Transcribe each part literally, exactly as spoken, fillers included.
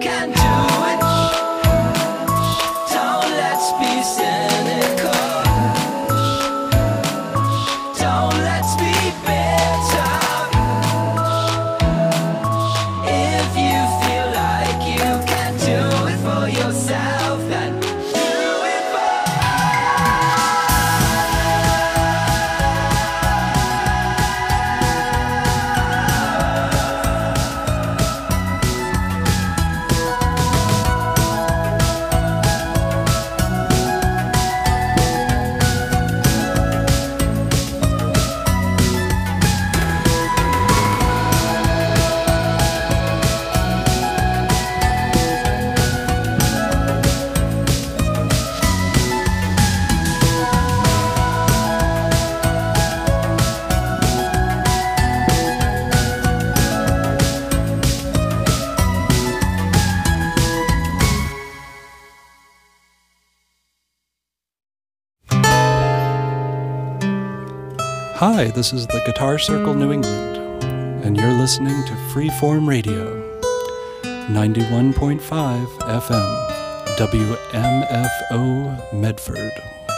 can do it. Don't let's be cynical. Don't let's be bitter. If you feel like you can do it for yourself, then do it for Hi, this is the Guitar Circle New England, and you're listening to Freeform Radio, ninety-one point five F M, W M F O Medford.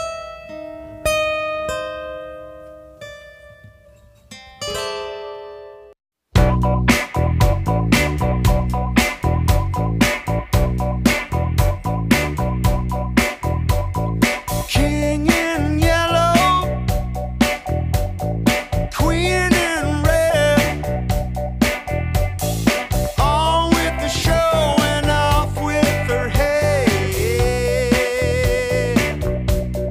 King in yellow, queen in red, all with the show and off with her head.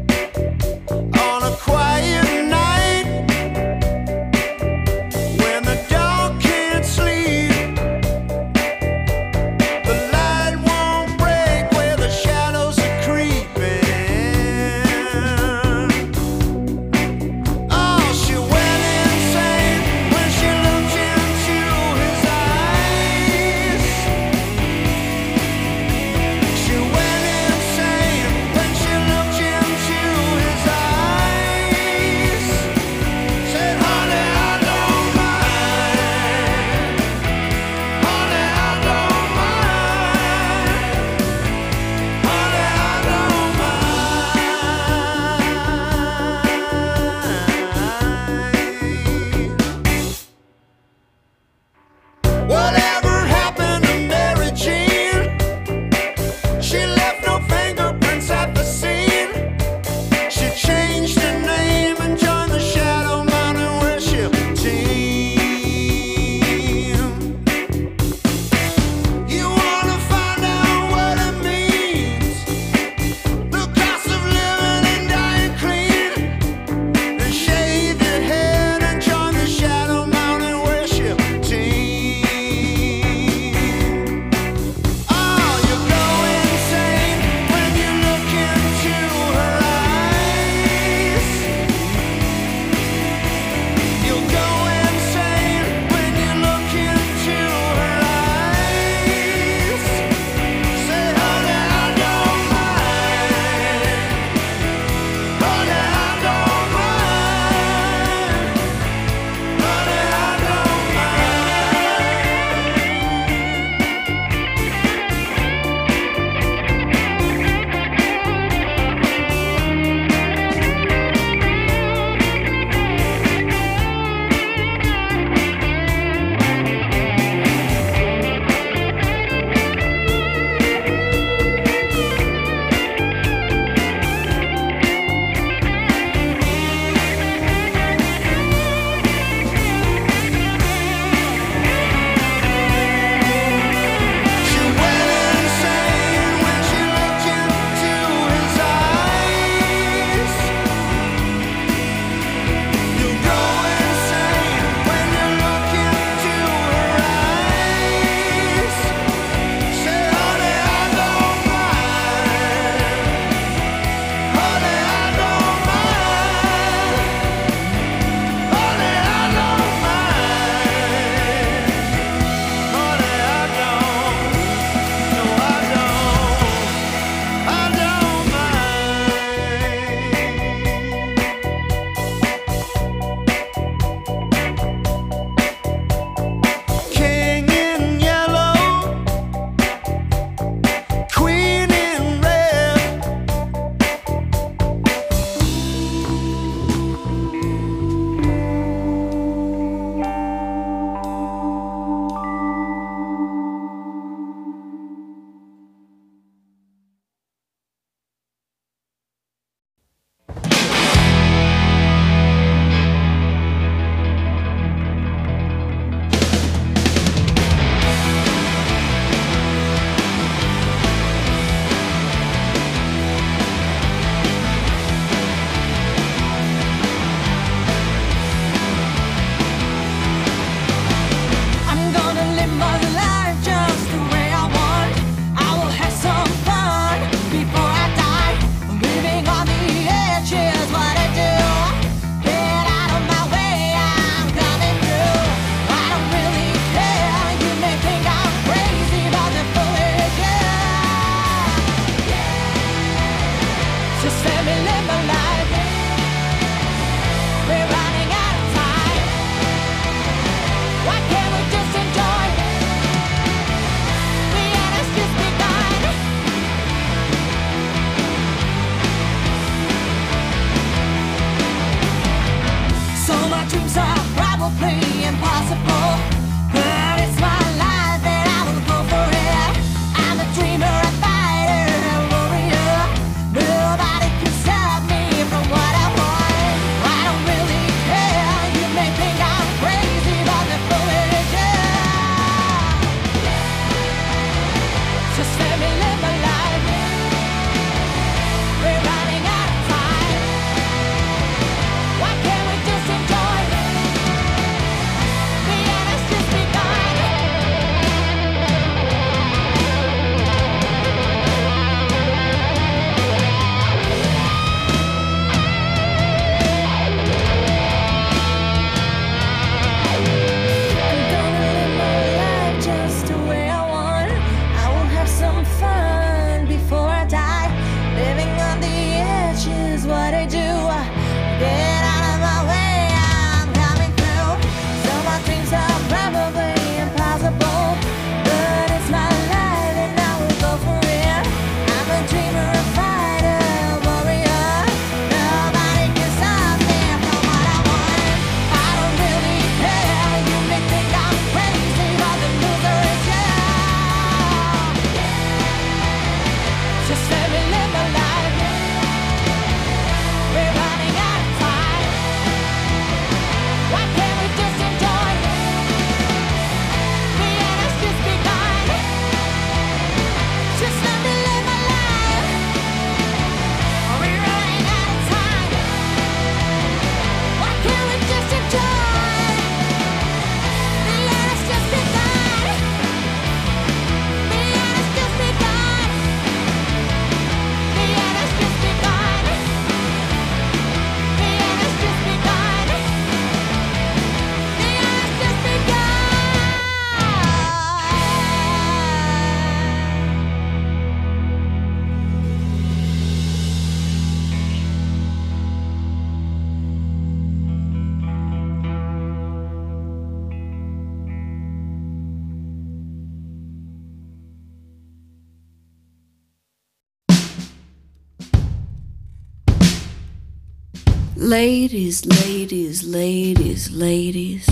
Ladies, ladies, ladies, ladies.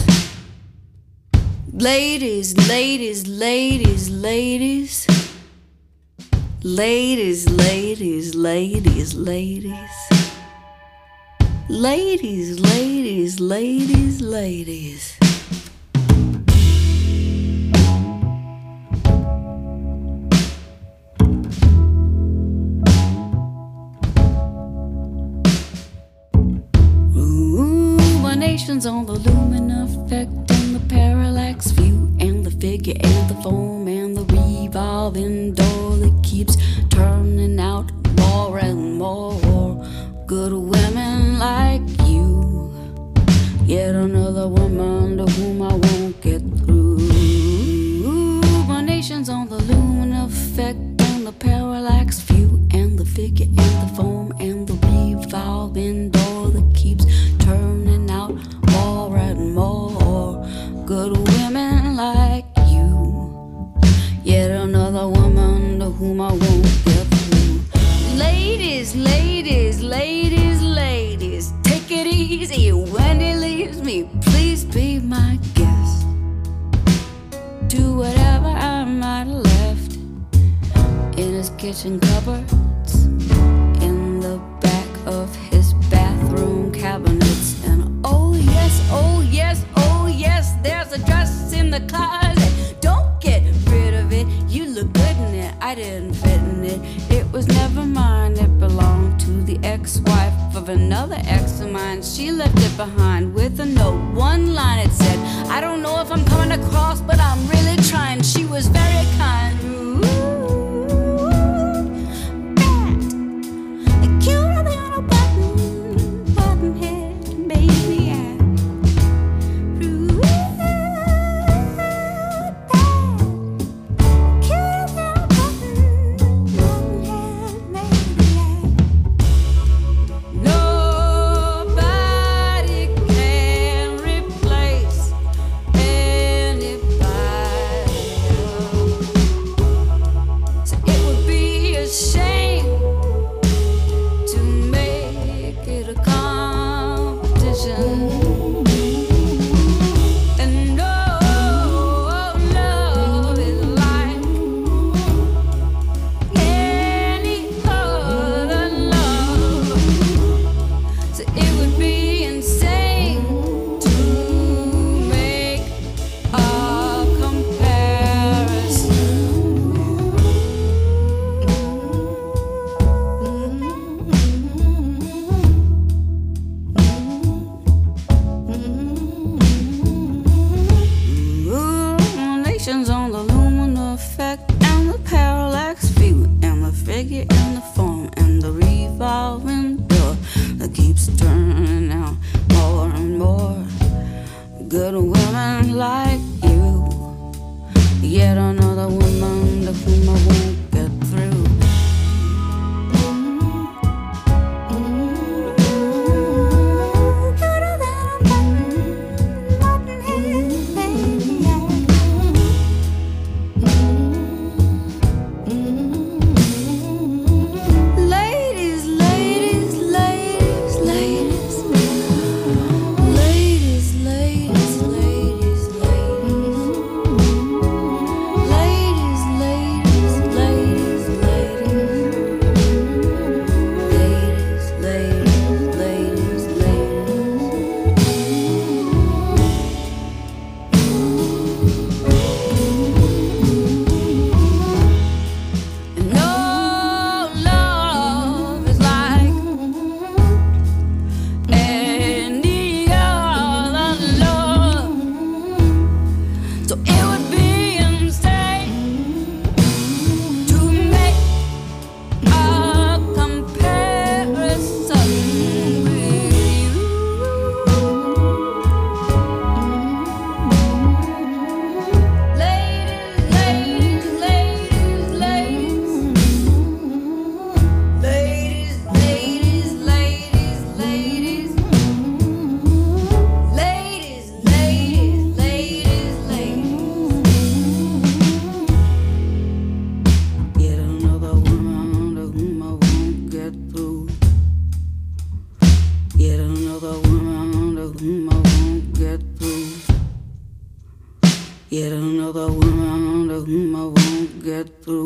Ladies, ladies, ladies, ladies. Ladies, ladies, ladies, ladies. Ladies, ladies, ladies, ladies. Ruminations on the lumen effect and the parallax view and the figure and the foam and the revolving door that keeps turning out more and more good women like you. Yet another woman to whom I won't get through. Ruminations on the lumen effect and the parallax view and the figure and the foam and the revolving door that keeps turning out more and more good women like you. Yet another woman to whom I won't get through. Ladies, ladies, ladies, ladies, take it easy when he leaves me. Please be my guest. Do whatever I might have left in his kitchen cupboards, in the back of his bathroom cabinets. And oh yes, oh yes, oh yes, there's a dress in the closet. Don't get rid of it, you look good in it. I didn't fit in it, it was never mine. It belonged to the ex-wife of another ex of mine. She left it behind with a note, one line it said, I don't know if I'm coming across, but I'm really trying. She was very kind. Ooh, bad, cuter than a button, button head, baby.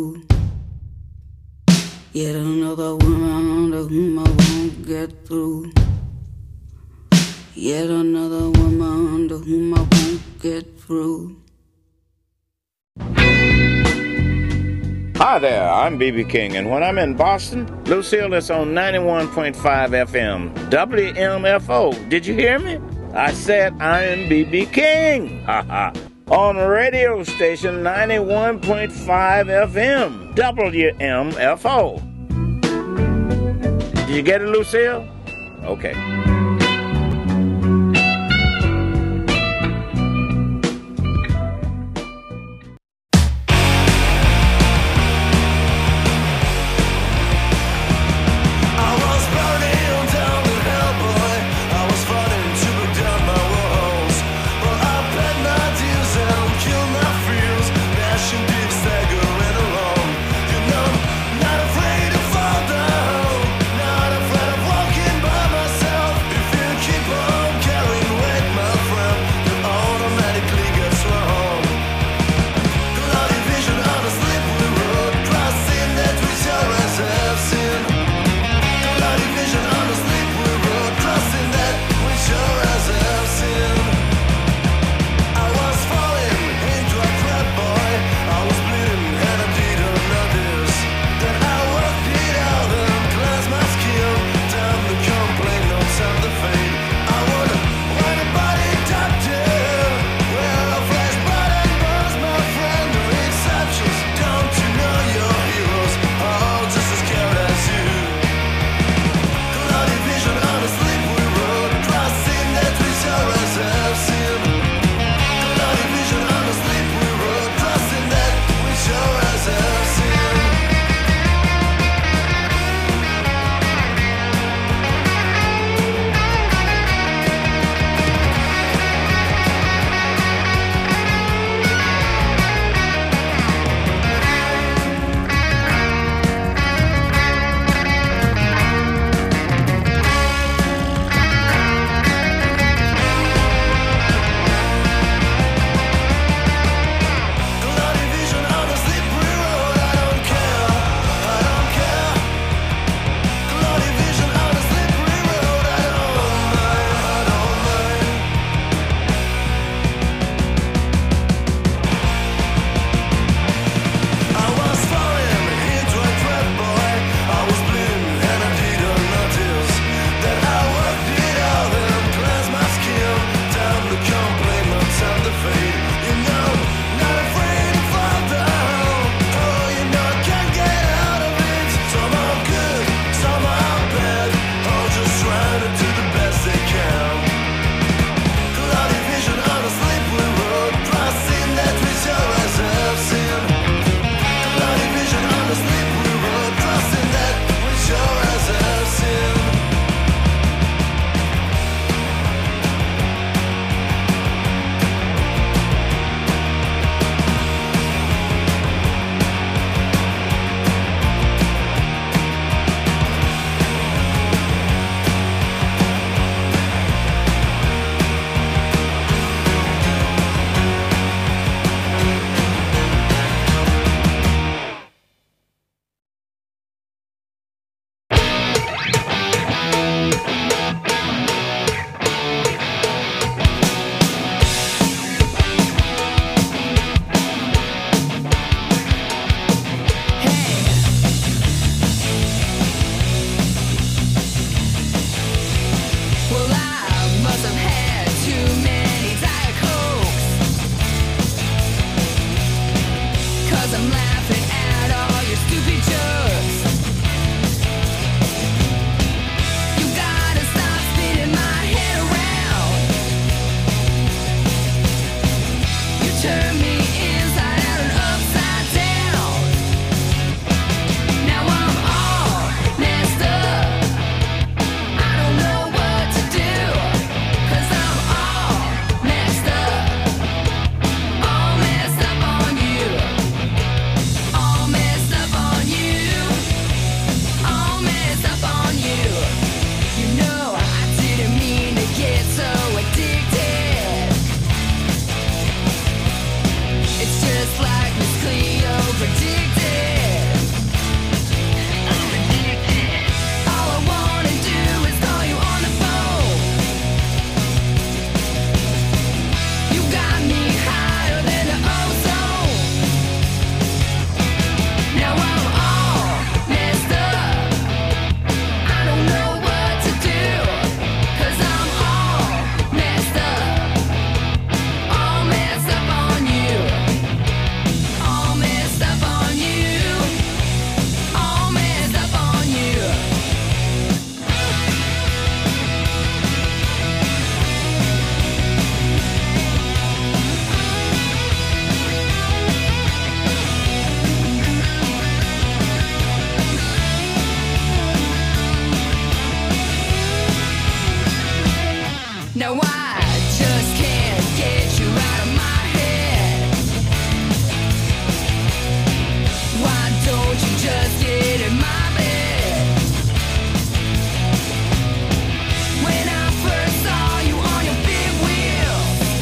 through. Yet another woman to whom I won't get through. Yet another woman to whom I won't get through. Hi there, I'm B B King, and when I'm in Boston, Lucille is on ninety-one point five F M, W M F O. Did you hear me? I said I am B B King. Ha ha. On radio station ninety-one point five F M, W M F O. Did you get it, Lucille? Okay. All messed up on you. don't you just get in my bed? When I first saw you on your big wheel,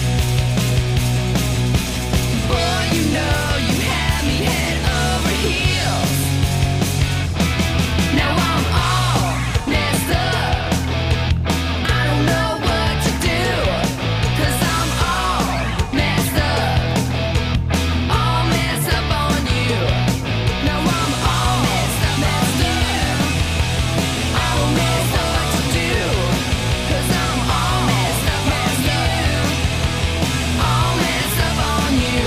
boy, you know you had me head over heels. Now I'm all messed up. I don't know what to do, 'cause I'm all messed up. All messed up on you. Now I'm all messed up on you. I don't know what to do, 'cause I'm all messed up on you. All messed up on you.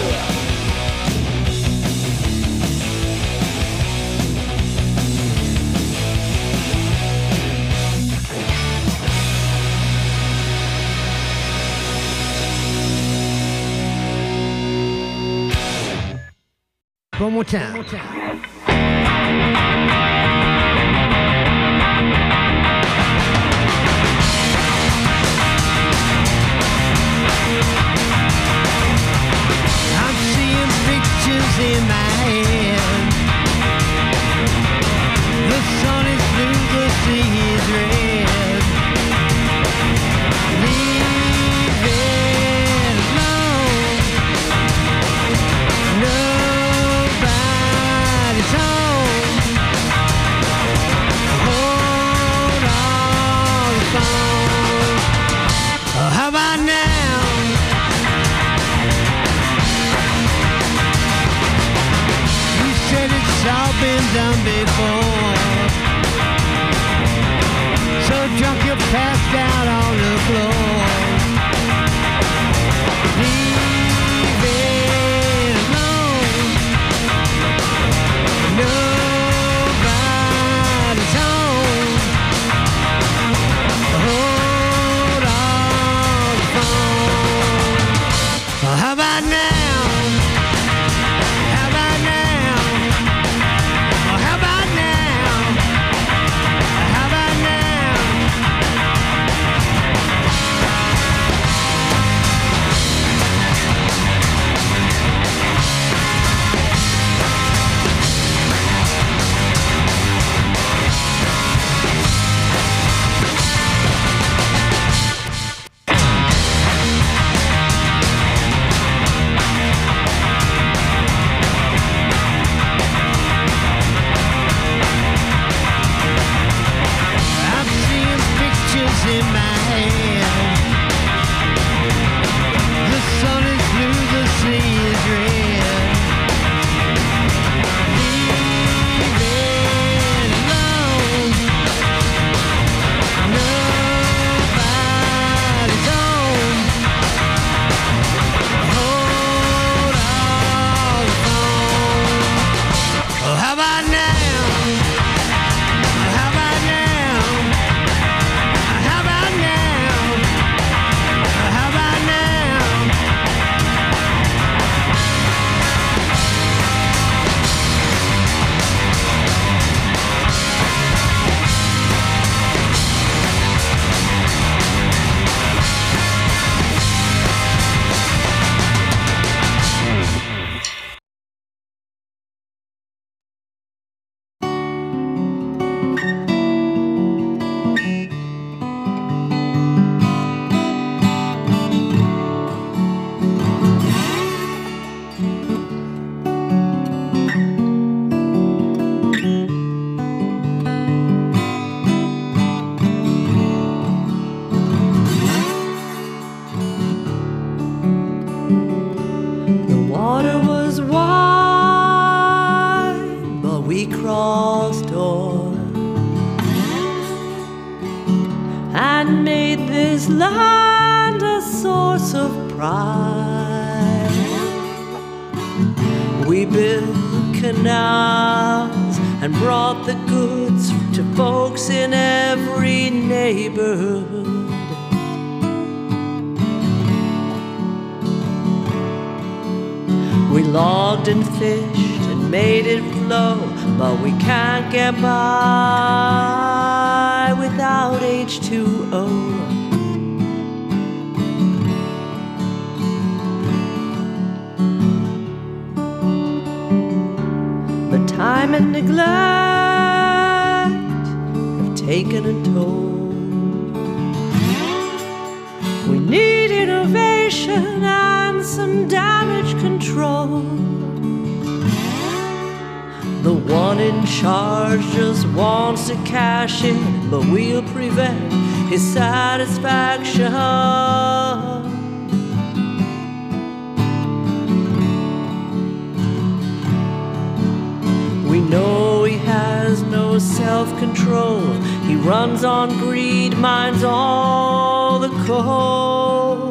One more time. I'm seeing pictures in my head. The sun is blue, the sea is red. Leave it alone. Nobody's home. Hold on the phone. Oh, how about now? You said it's all been done before. So drunk you passed out on the floor. Leave it alone. Nobody's home. Hold on the phone. Well, how about now? How about now? Well, how about now? How about now? I'm seeing pictures in my head. The sun is blue, the sea is red. Leave it alone. Nobody's home. Hold on the phone. Oh, how about now? How about now? How about now? How about now? The water was wide, but we crossed o'er and made this land a source of pride. We built canals and brought the goods to folks in every neighborhood. We logged and fished and made it flow, but we can't get by without H two O. But time Time and neglect have taken a toll. We need innovation and some damage control. The one in charge just wants to cash in, but we'll prevent his satisfaction. We know he has no self-control. He runs on greed, mines all the coal.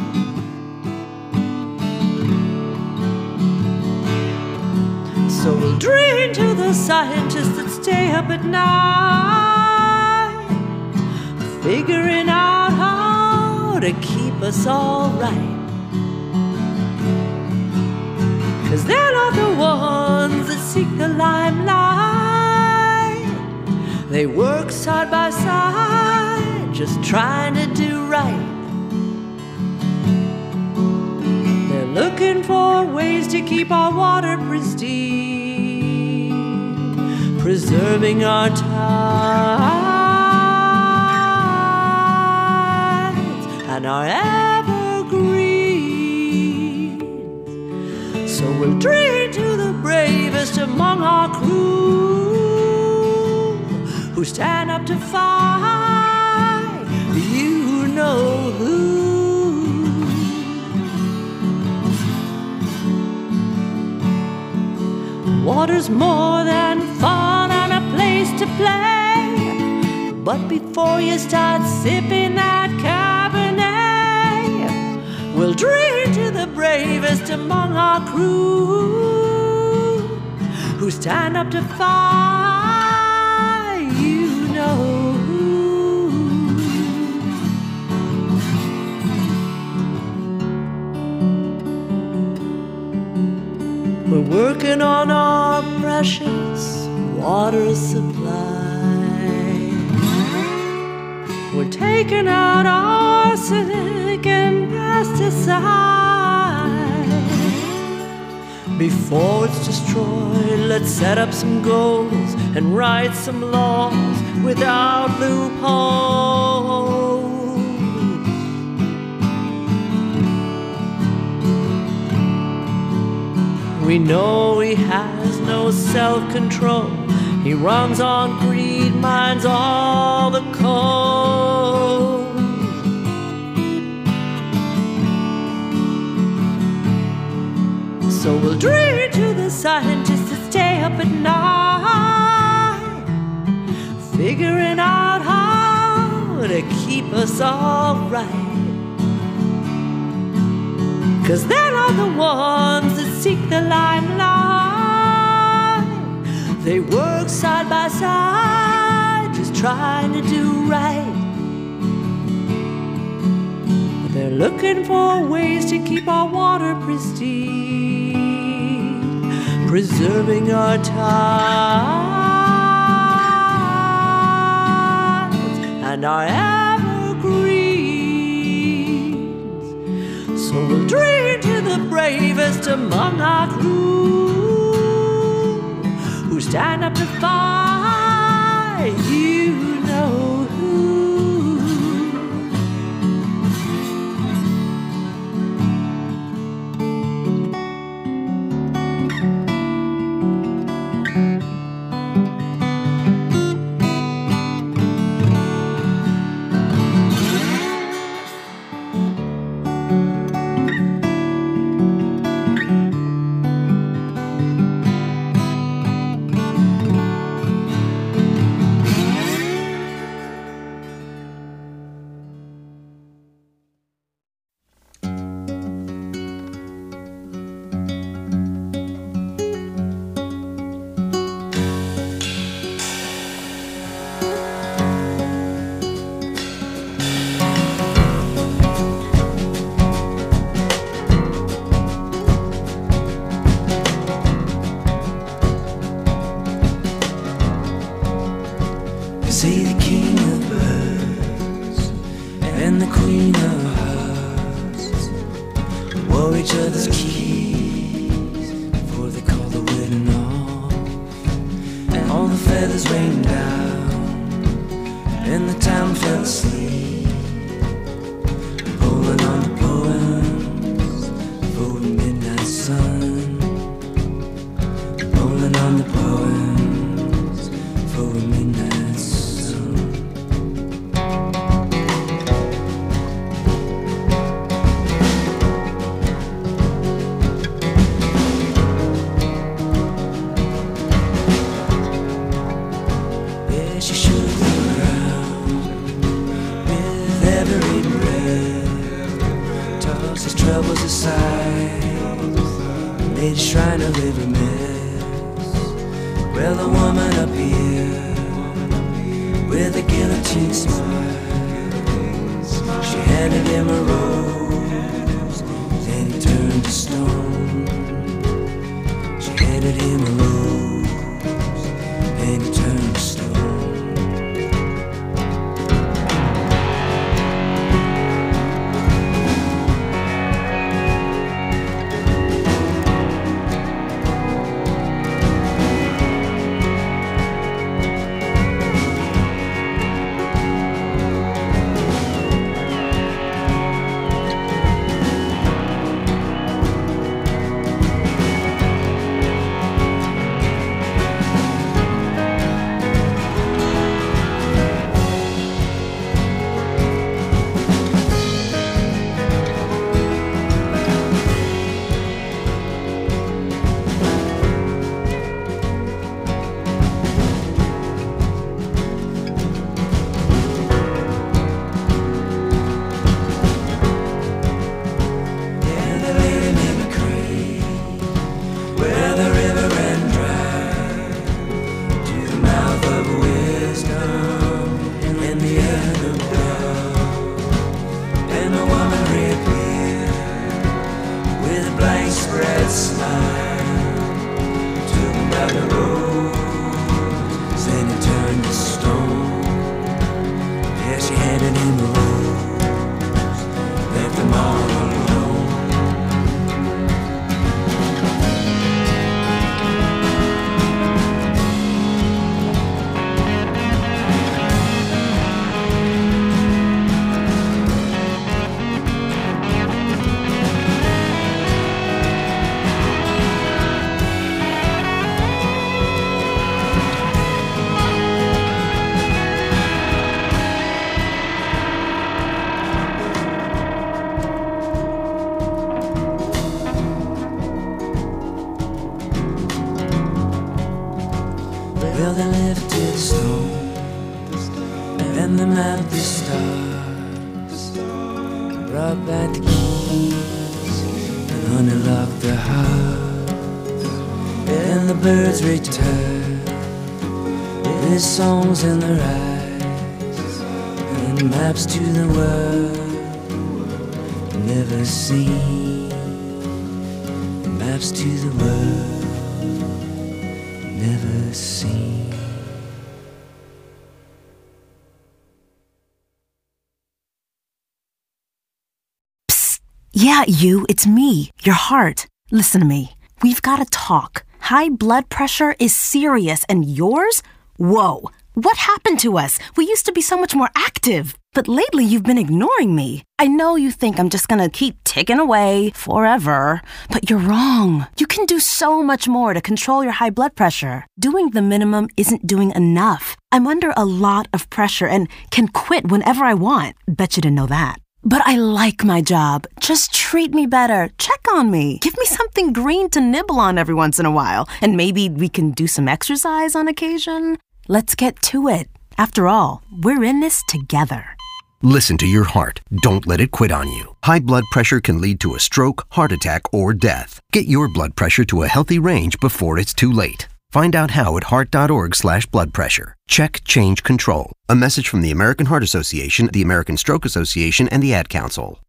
So we'll drain to the scientists that stay up at night, figuring out how to keep us all right. 'Cause they're not the ones that seek the limelight. They work side by side, just trying to do right. They're looking for ways to keep our water pristine, preserving our tides and our evergreens. So we'll drink to the bravest among our crew, who stand up to fight, you know who. Water's more than fun and a place to play, but before you start sipping that Cabernet, we'll drink to the bravest among our crew, who stand up to fight, you know who. We're working on our precious water supply. We're taking out arsenic and pesticides. Before it's destroyed, let's set up some goals and write some laws without loopholes. We know he has no self-control. He runs on greed, mines all the coal. So we'll drink to the scientists that stay up at night, figuring out how to keep us all right. 'Cause they're not the ones that seek the limelight. They work side by side, just trying to do right. They're looking for ways to keep our water pristine, preserving our tides and our evergreens. So we'll drink to the bravest among our crew, who stand up to fight, you know who. Say the king of birds and the queen of hearts wore each other's keys before they called the wedding off. all the feathers rained down, and the town fell asleep, pulling on the poems for the midnight sun, pulling on the poems for the midnight sun. Yeah, she shook the ground with every breath, tossed his troubles aside, made a shrine of every mess. Well, the woman up here with a guillotine smile, she handed him a rose, then he turned to stone. She handed him a rose, then he turned to stone. Yeah, they laid him in a crate where the river ran dry to the mouth of wisdom and the end of love. And the woman reappeared with a blank spread smile, took him down the road, then he turned to stone. Yeah, she handed him a rose, left him all alone. Well, they lifted the stone and they mapped the stars, brought back the keys and unlocked the heart. And the birds returned with songs in their eyes and maps to the world never seen, maps to the world never seen. Yeah, you, it's me, your heart. Listen to me. We've got to talk. High blood pressure is serious, and yours? Whoa. What happened to us? We used to be so much more active. But lately you've been ignoring me. I know you think I'm just gonna keep ticking away forever, but you're wrong. You can do so much more to control your high blood pressure. Doing the minimum isn't doing enough. I'm under a lot of pressure and can quit whenever I want. Bet you didn't know that. But I like my job. Just treat me better. Check on me. Give me something green to nibble on every once in a while. And maybe we can do some exercise on occasion. Let's get to it. After all, we're in this together. Listen to your heart. Don't let it quit on you. High blood pressure can lead to a stroke, heart attack, or death. Get your blood pressure to a healthy range before it's too late. Find out how at heart.org slash blood pressure. Check, change, control. A message from the American Heart Association, the American Stroke Association, and the Ad Council.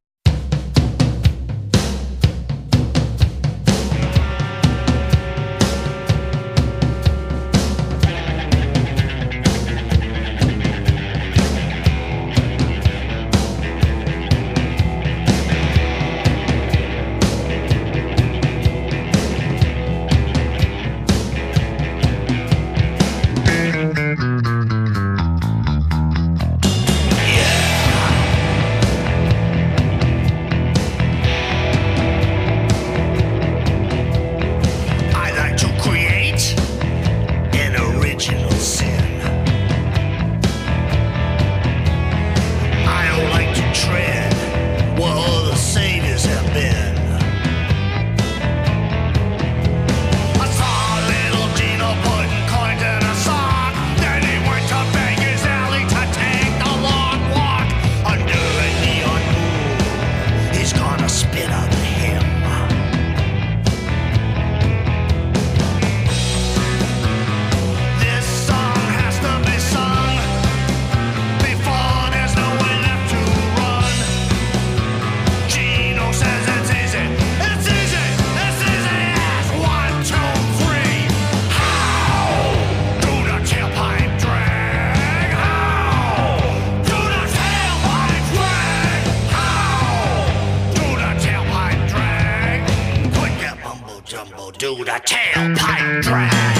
the tailpipe drag.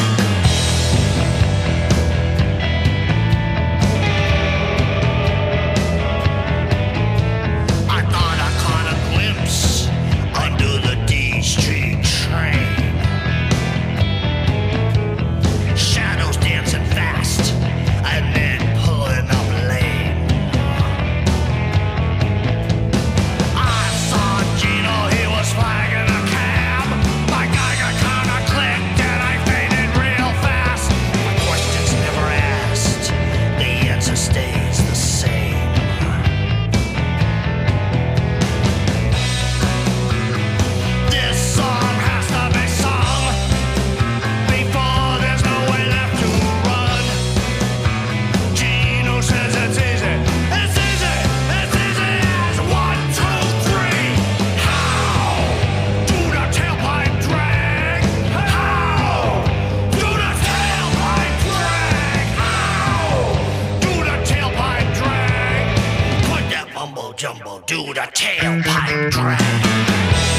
I thought I caught a glimpse under the D Street train. Shadows dancing fast and then pulling up lane. I saw Gino, he was flagging a cab. My Geiger counter clicked and I faded real fast. My questions never asked, the answer stays the same. This song has to be sung before there's no way left to run. Gino says it's easy, it's easy, it's easy as one, two, three. How do the tailpipe drag? How do the tailpipe drag? How do the tailpipe drag? Put that mumbo jumbo, do the tailpipe drag.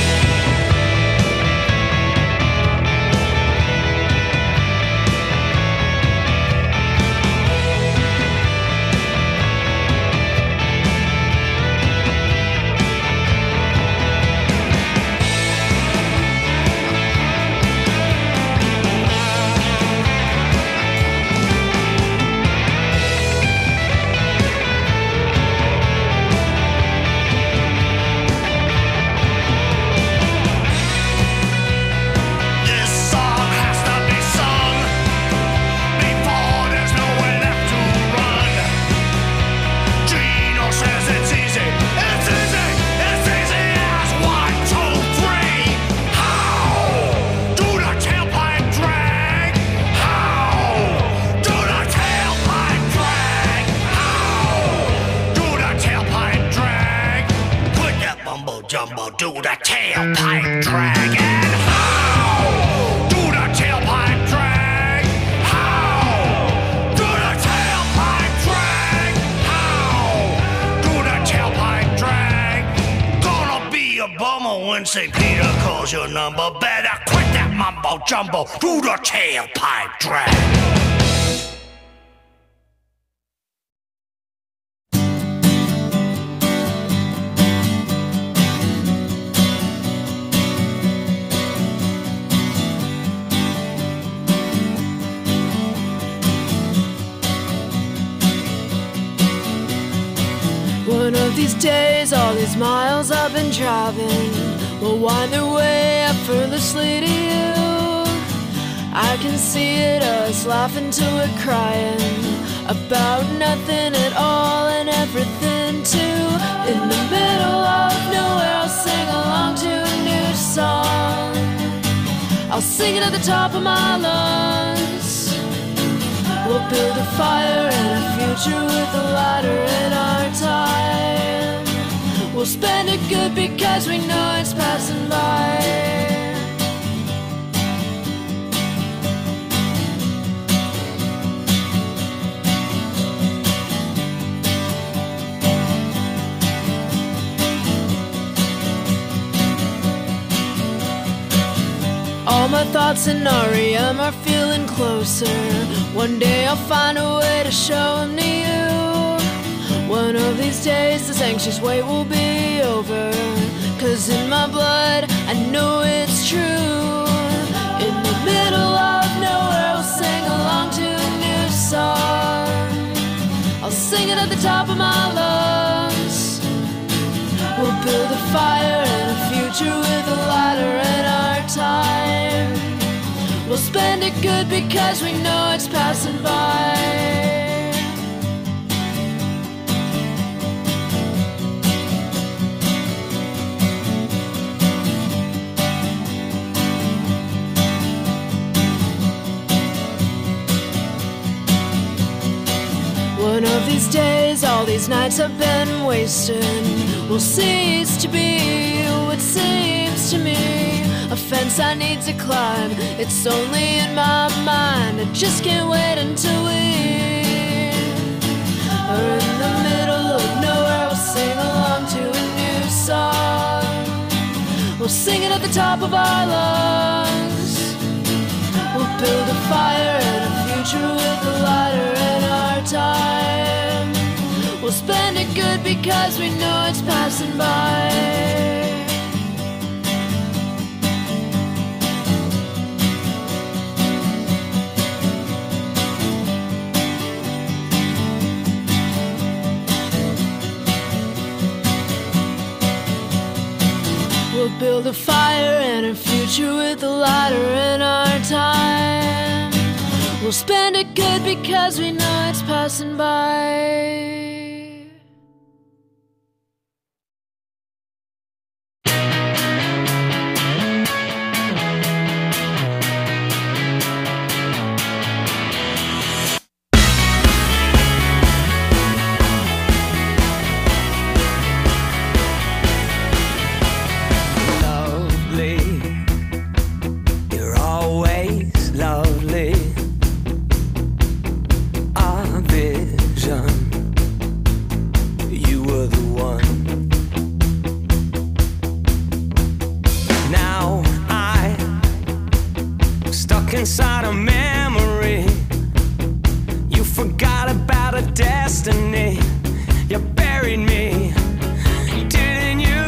This song has to be sung before there's no way left to run. Gino says it's easy, it's easy, it's easy as one, two, three. How do the tailpipe drag? How do the tailpipe drag? How do the tailpipe drag? Put that mumbo jumbo, do the tailpipe drag. And how do the tailpipe drag? How do the tailpipe drag? How do the tailpipe drag? Gonna be a bummer when Saint Peter calls your number. Better quit that mumbo jumbo, do the tailpipe drag. One of these days, all these miles I've been driving will wind their way effortlessly to you. I can see it, us laughing till we're crying about nothing at all and everything too. In the middle of nowhere, I'll sing along to a new song. I'll sing it at the top of my lungs. We'll build a fire and a future with a lighter in our time. We'll spend it good because we know it's passing by. All my thoughts in R E M are feeling closer. One day I'll find a way to show them to you. One of these days this anxious wait will be over. Cause in my blood I know it's true. In the middle of nowhere I'll sing along to a new song. I'll sing it at the top of my lungs. We'll build a fire and a future with a lighter in our time. We'll spend it good because we know it's passing by. One of these days, all these nights I've been wasting will cease to be what seems to me a fence I need to climb. It's only in my mind. I just can't wait until we are in the middle of nowhere. We'll sing along to a new song. We'll sing it at the top of our lungs. build a fire and a future with a lighter in our time. We'll spend it good because we know it's passing by. We'll build a fire and a future with a lighter in our time. We'll spend it good because we know it's passing by. Inside a memory, you forgot about a destiny. You buried me, didn't you?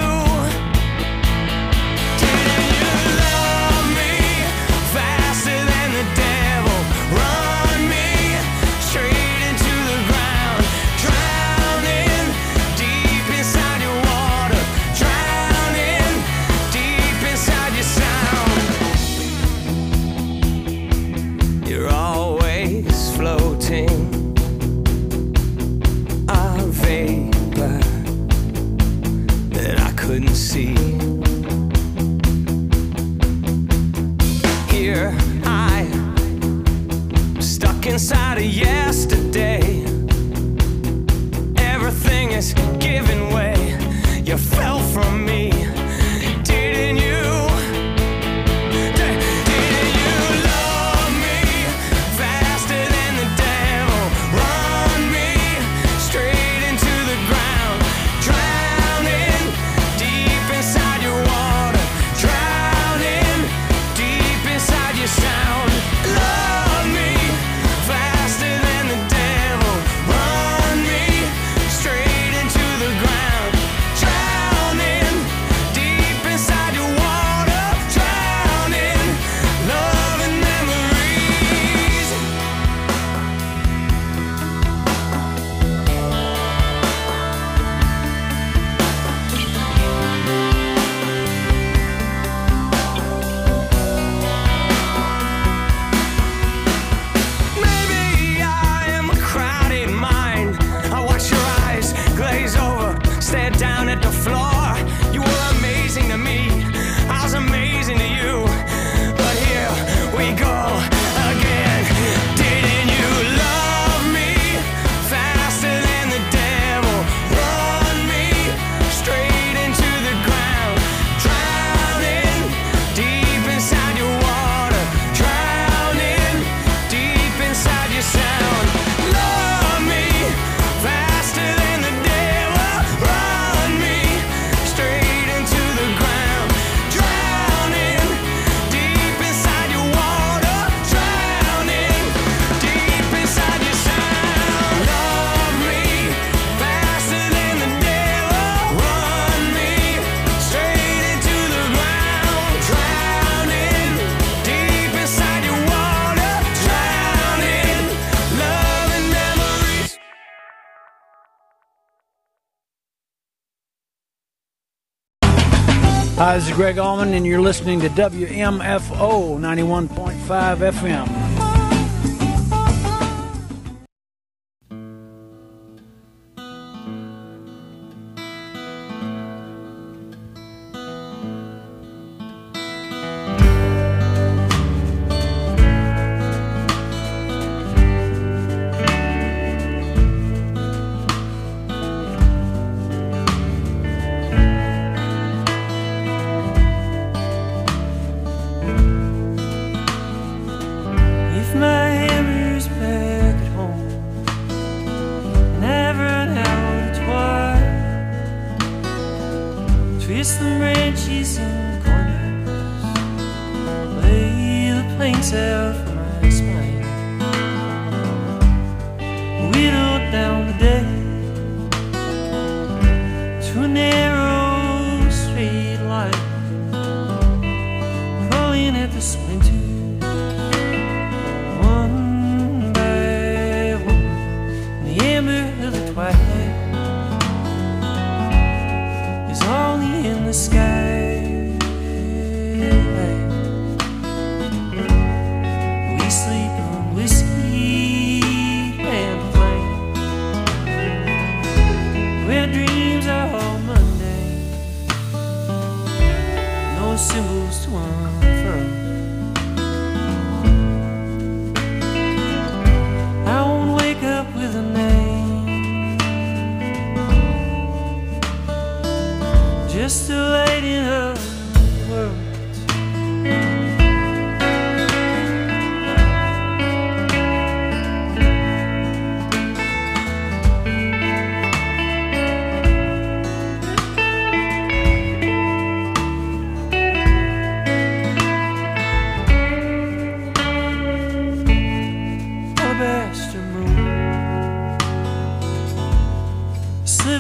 Didn't you love me faster than the devil? Run me straight into the ground, drowning deep inside your water, drowning deep inside your sound. You're always floating, a vapor that I couldn't see. Here I, stuck inside of yesterday. Everything is giving way. You fell from me, didn't you? Hi, this is Greg Allman, and you're listening to W M F O ninety-one point five F M.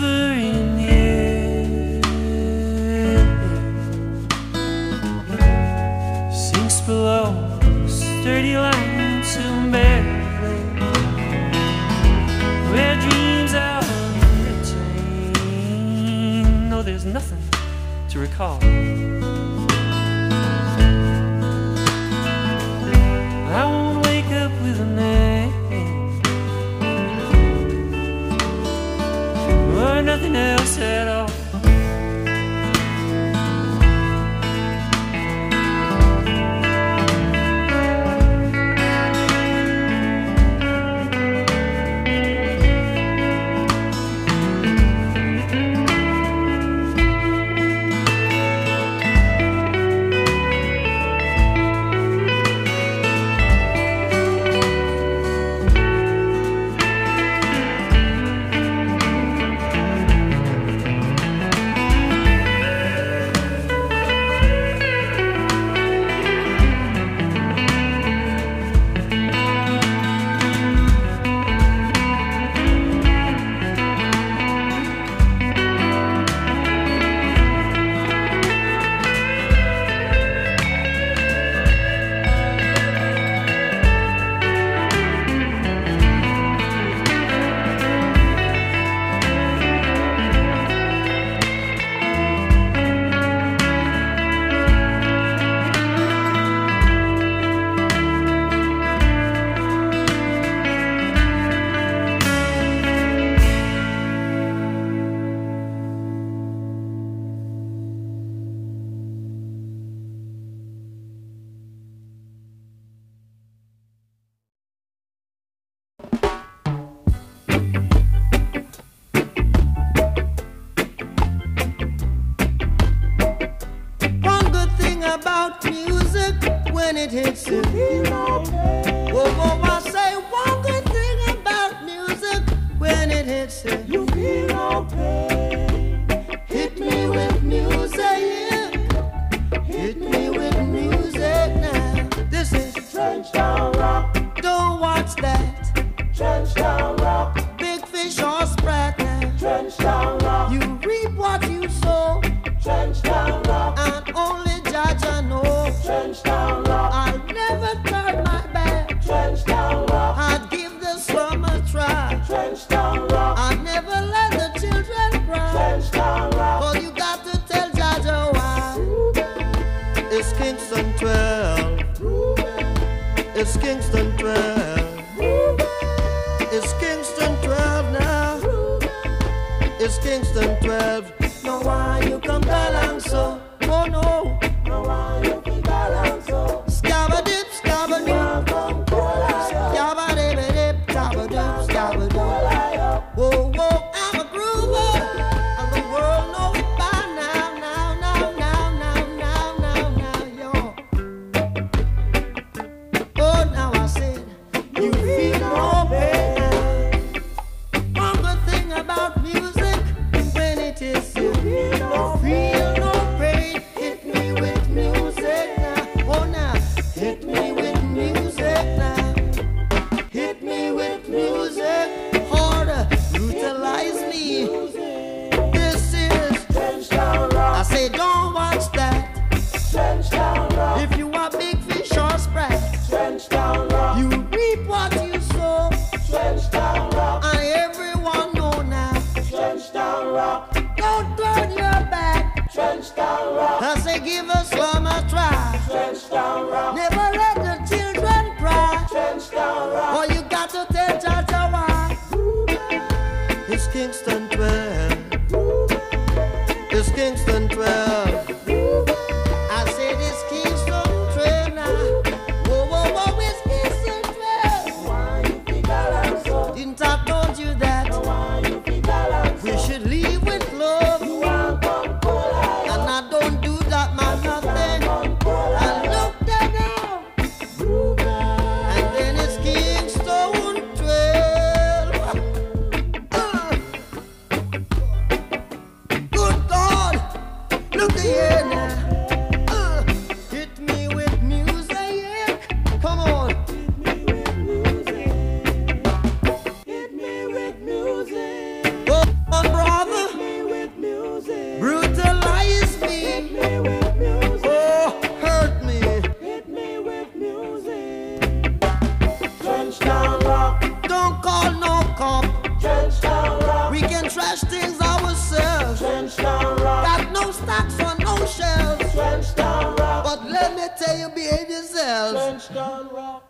river in the air sinks below sturdy lines of barely where dreams are retained. No, there's nothing to recall. I won't wake up with a name or nothing else at all. When it hits you, whoa, whoa, I say one good thing about music. When it hits you, you feel okay. Hit me with music, hit me with music now. This is Trenchtown Rock. Don't watch that. Trenchtown Rock. Big fish or sprat now. Trenchtown Rock. You reap what you sow. Trenchtown Rock. And only Judge I know. Trenchtown Rock. I'll never turn my back. Trenchtown Rock. I'd give the slum a try. Trenchtown Rock. I'd never let the children cry. Trenchtown Rock. But you got to tell Jaja why. It's Kingston twelve. It's Kingston twelve. It's Kingston twelve now. It's Kingston twelve. No, why you come along so? Oh no. No, why you come along so? Scabba dip, scabba dip. Scabba dip, dip, scabba dip, scabba dip. Whoa, whoa, I'm a groover. And the world knows it by now, now, now, now, now, now, now, now, yo. Oh, now I said, you feel no pain. One good thing about music, when it is you feel no feel no pain. Hit me with music now. Oh, now hit me with music now. Hit me with music harder. Utilize me. This is Trenchtown Rock. I say don't watch that. Trenchtown Rock. If you are big fish or sprat. Trenchtown Rock. You reap what you sow. Trenchtown Rock. And everyone know now. Trenchtown Rock. Don't turn your back. Trenchtown Rock. I say give us some a try. Trenchtown Rock. Never let the children cry. Trenchtown Rock. Oh, you got to tell Jaja why. It's Kingston twelve. It's Kingston twelve. I said it's Kingston twelve now. Whoa, whoa, whoa, it's Kingston twelve. Why you think I like so? Didn't I told you that? Why you think I like so? We should leave with love. And I don't do that, man, nothing. I look down now. And then it's Kingston twelve. Uh. Good God, look Langston Rock.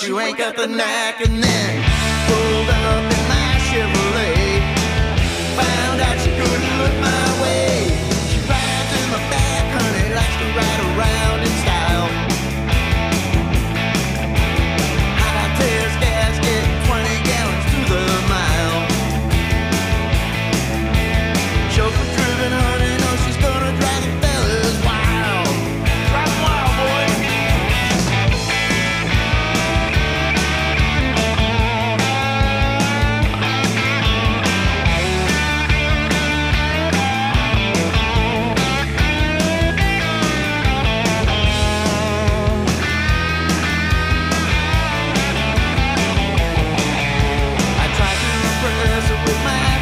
you ain't got the knack. And then pulled up in my Chevrolet, found out she couldn't look my way. She rides in my back, honey, likes to ride around in style. High test gasket, twenty gallons to the mile. Chauffeur driven, honey, knows she's gonna drive the fellas wild. Drive 'em wild, boy.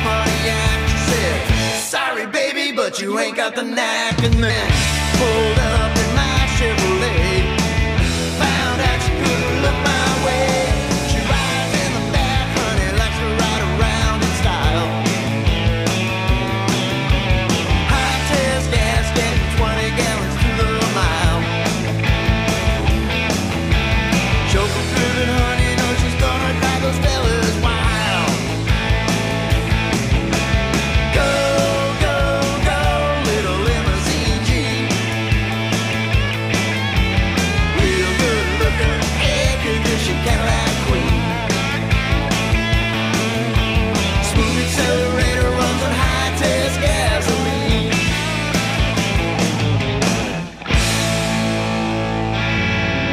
But you ain't got the knack. And then pulled up